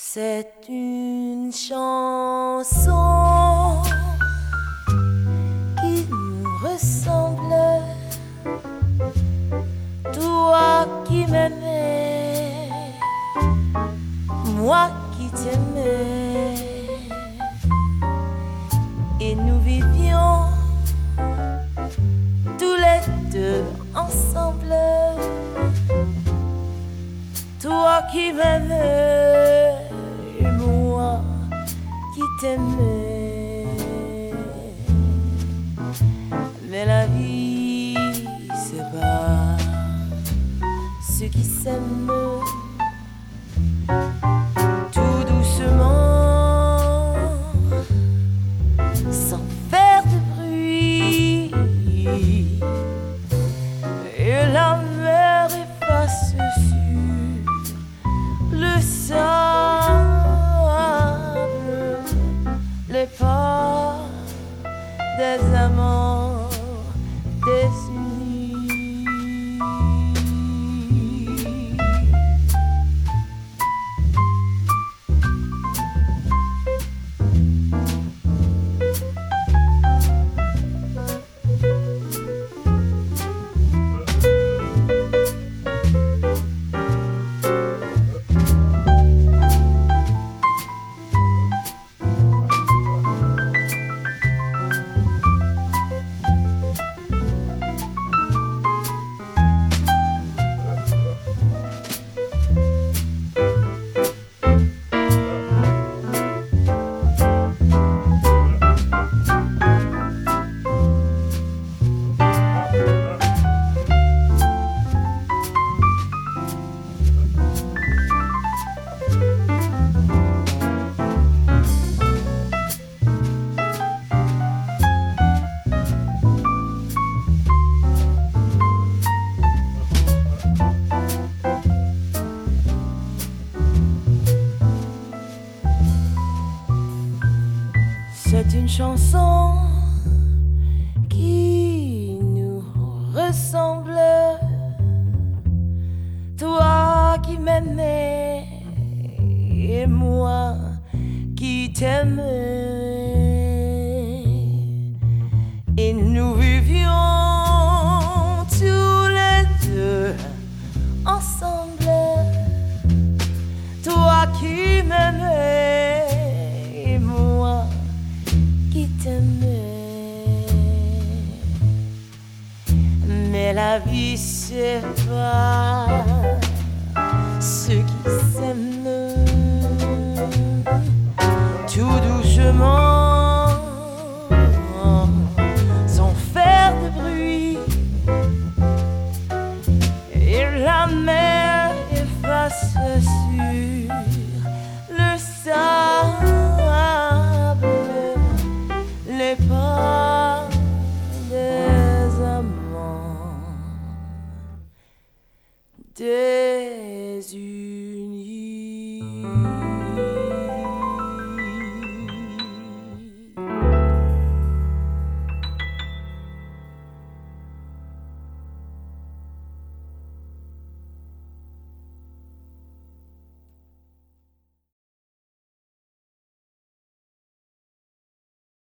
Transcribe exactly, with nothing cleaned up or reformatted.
C'est une chanson qui nous ressemble, toi qui m'aimais, moi qui t'aimais, et nous vivions tous les deux ensemble, toi qui m'aimais, moi qui t'aimais. Mais la vie, c'est pas ceux qui s'aiment tout doucement, sans faire de bruit, et la mer efface sur le sable les pas des amants désunis. C'est une chanson qui nous ressemble, toi qui m'aimais et moi qui t'aimais, et nous vivions tous les deux ensemble, toi qui m'aimais et moi qui t'aimais. Mais la vie, c'est pas ceux qui s'aiment tout doucement, sans faire de bruit, et la mer efface sur le sable les pas des amants désunis.